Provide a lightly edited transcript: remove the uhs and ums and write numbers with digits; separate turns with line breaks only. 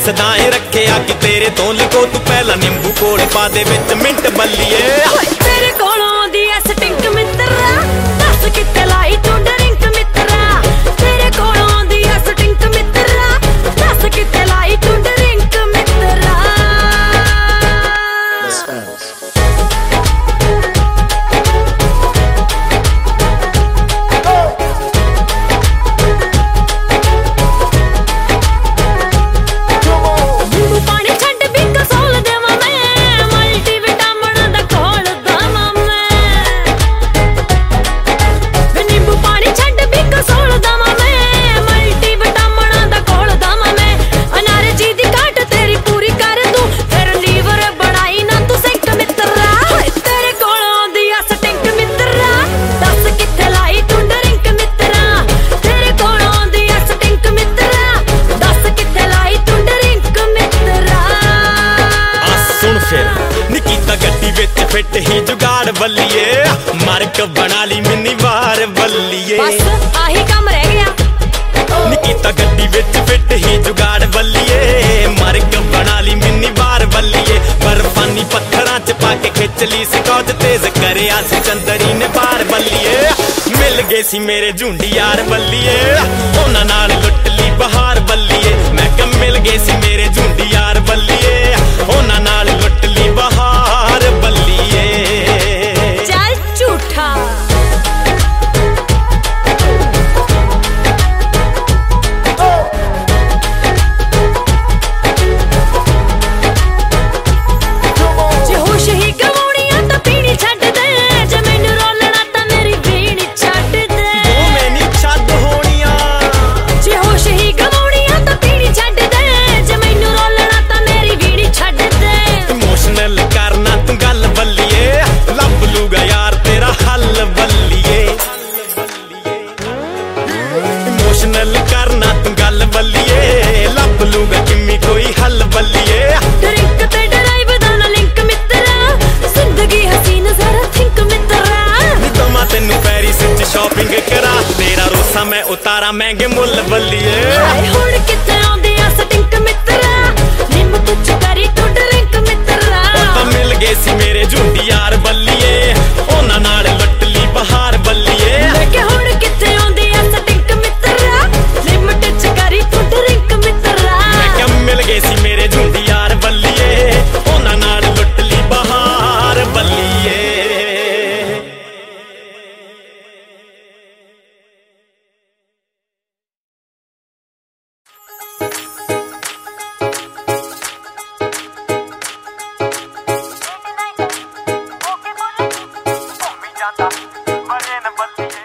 हसदा रखिया कि तेरे तो लको तू पहला नींबू कोल पा दे विच मिंट बल्लीए
तेरे कोलों दी ऐ स्टिंक मित्रा दस कित्ते लाई तू ड्रिंक मित्रा तेरे कोलों दी ऐ स्टिंक मित्रा दस कित्ते लाई तू ड्रिंक मित्रा
फिट ही जुगाड़ बल्लीए मार्क बना ली मिनी बार बल्लीए
बस आही काम रह गया
निकीता गड्डी विच फिट ही जुगाड़ बल्लीए मार्क बना ली मिनी बार बल्लीए बर्फानी पत्थरां च पाके खिच ली स्कॉच तेज करिया सी चंदरी ने बार बल्लीए मिल गए सी मेरे झुंडी यार बल्लीए उन्हां नाल लुट ली बहार बल्लीए मैं कह मिल गए सी मेरे झुंडी यार बल्लीए उन्हां नाल लुट ली बहार बल्लीए
चल झूठा करना तू गल बल्लीए लभ लूगा किम्मी कोई हल बल्लीए ड्रिंक ते ड्राइव दा ना लिंक मित्रा जिंदगी हसीन जरा थिंक मित्रा
नितमा तेनू पेरिस च शॉपिंग करा तेरा रोसा मैं उतारा महंगे मुल बल्लीए
हुण कित्थे आउंदी आ स्टिंक मित्रा निम तुच करी तू ड्रिंक मित्रा
तां मिल गए सी मेरे झुंडी यार बल्लीए उन्हां नाल लुट ली बहार बल्लीए
मैं कि हुण कित्थे आउंदी आ स्टिंक मित्रा निम तुच करी तू ड्रिंक मित्रा
मैं कि मिल गए सी मेरे झुंडी यार बल्लीए उन्हां नाल लुट ली बहार बल्लीए बल्लीए